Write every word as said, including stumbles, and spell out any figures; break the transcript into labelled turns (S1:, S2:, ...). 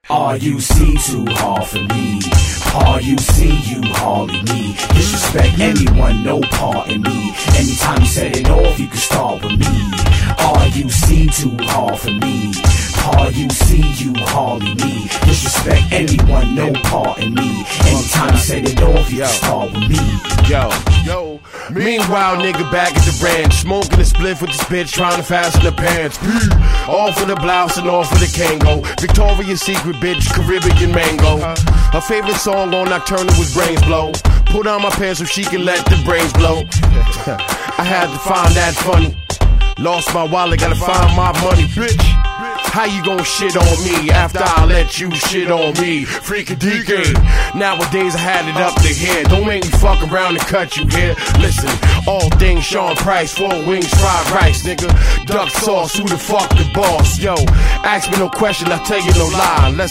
S1: R U C too hard for me. R U C, you hardly me. Disrespect anyone, no part in me. Anytime you set it off, you can start with me. R U C too hard for me. R U C, you hardly me. Disrespect anyone, no part in me. Anytime you set it off, you can start with me.
S2: Yo, yo. Meanwhile, nigga back at the ranch, smoking a spliff with this bitch, trying to fasten the pants. All for the blouse and all for the Kango. Victoria's Secret bitch, Caribbean mango. Her favorite song on Nocturnal was Brains Blow. Put on my pants so she can let the brains blow. I had to find that funny. Lost my wallet, gotta find my money, bitch. How you gon' shit on me after I let you shit on me? Freakin' D K. Nowadays I had it up to here. Don't make me fuck around and cut you here. Listen, all things Sean Price, four wings, fried rice, nigga. Duck sauce, who the fuck the boss? Yo, ask me no question, I tell you no lie. Let's